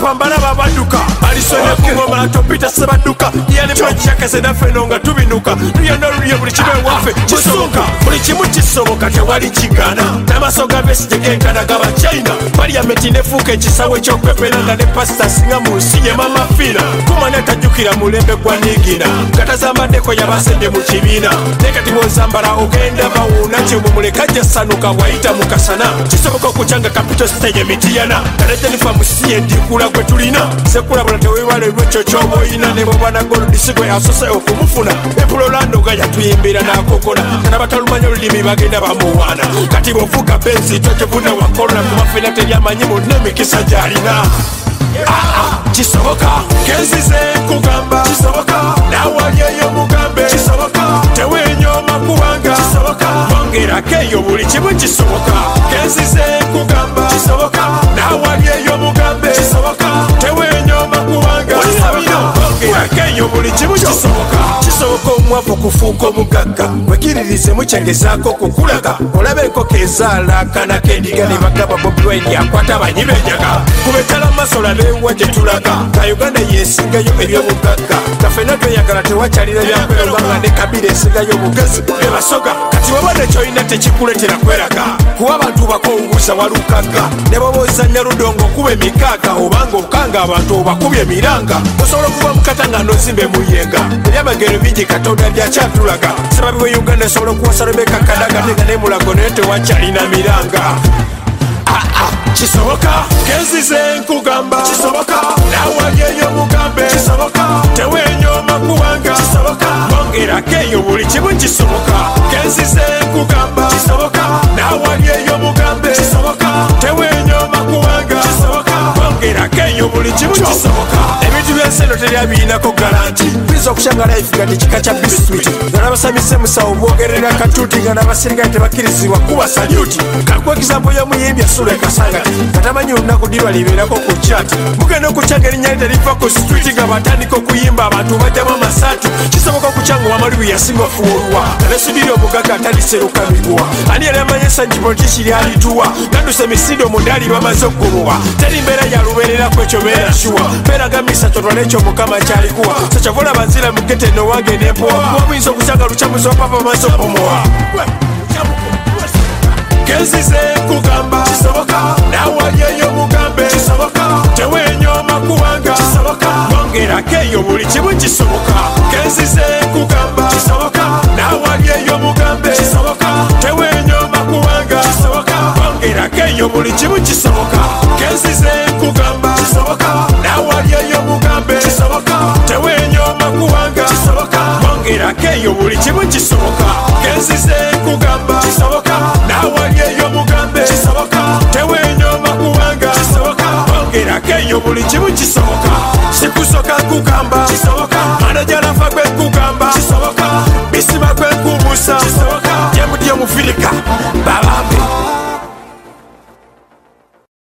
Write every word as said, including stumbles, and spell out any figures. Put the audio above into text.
kwambala babaduka alisone kungoma topita sebaduka yali machaka zena fenonga tubinuka tuyana luye buli kibe wafe kisoboka buli kimu kisoboka tewali kigana namasoga besi tegenkana gaba China parliament nefuka ekisawe ky'okwepelanga ne pasta singa mu nsi ye mama fina kumanya tajukira mulembe gwa nigina katazambadeko yabasende mu kibiina nekati bwozambala ogenda bawuuna kyebumuleka jasanuka bwayita mukasana kisoboka okukyanga capital stage mitiyana kalejenifa musiye ndikula gwe tulina sekulabula tewebale lwekyo kyoba oyina ne bwobwana golodisigwe asose okumufuna epulolando nga yatuyimbira n'akokola kana batalumanya olulimi bagenda bamuwaana kati bwofuuka benzi twekivuna wakolona kubafena teryamanyi munne emikisa gyalina kisoboka kenzize kugamba kisoboka nawalyeyo mugambe kisoboka tewenyoma kubanga kisoboka bongerako eyo buli kimu kisoboka kenzize kugamba kisoboka nawalyeyo mugambe kisoboka tewenyoma kubanga bongerako eyo buli kimu kisoboka kisoboka omwavu kufuuka omugagga wekiririze mukyengezaako kukulaga olabeko kezaala kana kendiga ne bagamba Bobi Wine akwata abanyi benyaga kubetala masola bewa gye tulaga ka Uganda yesingayo ebyobugagga kafena tweyagala tewakyalira byakwelobanga ne Kabila esingayo bugezi bebasoga kati wabadde kyolina tekikuletera kweraga kuba abantu bakowubuza walukagga ne bobozanya ludongo kuba emikaaga obanga okanga abantu obakubye emiranga osobola okuba mukatanga nozimbe muyenga ebyamagero bingi katonda byakyatulaga sababiwe Uganda esobola okuwasa Rebecca Kadaga nenga nemulago naye tewakyalina miranga kisoboka kenzize nkugamba kisoboka nawalyeyo mugambe kisoboka tewenyoma kubanga kisoboka bongerako eyo buli kimu kisoboka kenzize nkugamba kisoboka nawalyeyo mugambe kisoboka tewenyoma kubanga kisoboka bongerako eyo buli kimu kisoboka ebintu byenseno teryabirinako garanti biza okukyanga life nga tekika kya biswiti nga nabasamise musawo bwogerera katuuti nga nabasirikale tebakkirizibwa kuba saluti kakwekizambo y'omuyimbi asula ekasanga katamanyi olunaku dirwa libeerako ku chat mugenda okukyanga erinnya teriva ku street nga batandika okuyimba abantu bajjamu amasaatu kisoboka okukyanga wamalibu yasinga ofuulwa nanesudiri omugagga ataliserukabibwa ani yali amanyisa nti politiki lyalituwa gadduse emisinde omudaali bamaze okuguluwa teri mbeera yalubeereraku ekyo beera shuwa beeraga misa kyotwala ekyo mukama kyalikuwa sekyavula banzira mugete nowange nempowa kuba buyinza okukyanga lukyamuzi wapapa bamaze okumuwa kenzize kugamba kisoboka nawalyeyo mugambe kisoboka tewenyoma kubanga kisoboka bongerako eyo buli kimu kisoboka kenzize kugamba kisoboka nawalyeyo mugambe kisoboka tewenyoma kubanga kisoboka bongerako eyo buli kimu kisoboka kenzize kugamba kisoboka nawalyeyo mugambe kisoboka tewenyoma kubanga kisoboka bongerako eyo buli kimu kisoboka kenzize kugamba kisoboka nawalyeyo mugambe kisoboka tewenyoma kubanga kisoboka bongerako eyo buli kimu kisoboka sikusoka kugamba kisoboka manajalafa gwe kugamba